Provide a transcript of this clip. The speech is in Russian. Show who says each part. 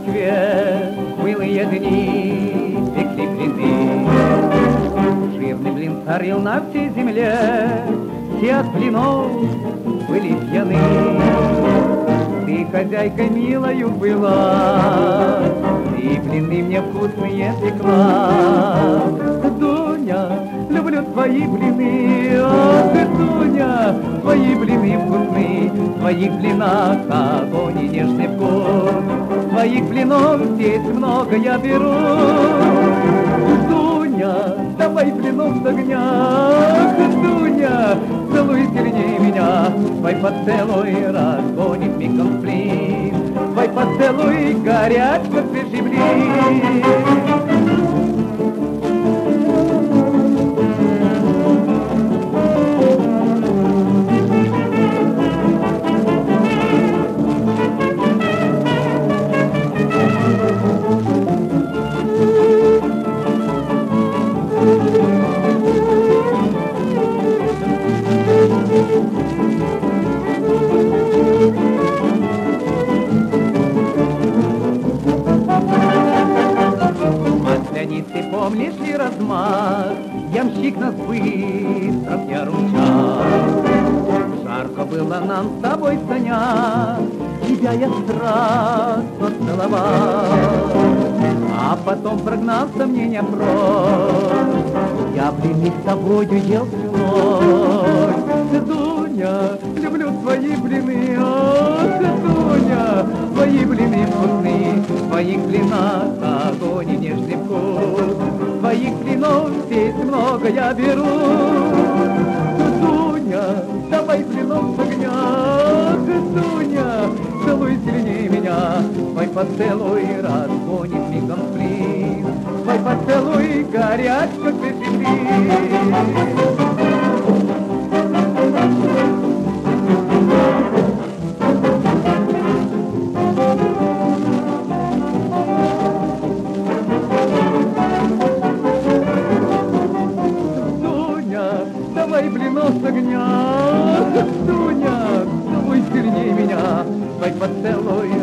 Speaker 1: Москве милые дни пекли блины. Жирный блин царил на всей земле, все от блинов были пьяны. Ты хозяйкой милою была, и блины мне вкусные пекла. Дуня, люблю твои блины, ах ты, Дуня, твои блины вкусны, в твоих блинах огонь и нежный вкус. Твоих блинов здесь много я беру. Дуня, давай блинов с огня, Дуня, целуй сильнее меня, твой поцелуй разгонит мигом сплин, твой поцелуй горяч, как свежий блин. Ты помнишь ли размах? Ямщик нас быстро в яру мчал. Жарко было нам с тобой, Саня, тебя я страстно целовал. А потом прогнал сомнения прочь, я блины с тобою ел всю ночь. Дуня, люблю твои блины, ах, Дуня, твои блины вкусны, в твоих блинах огонь и нежный вкус. Твоих блинов здесь много я беру. Дуня, давай блинов с огня, Дуня, целуй сильнее меня, твой поцелуй разгонит мигом сплин, твой поцелуй горяч, как свежий. Давай блинов с огня, Дуня, целуй сильнее меня, твой поцелуй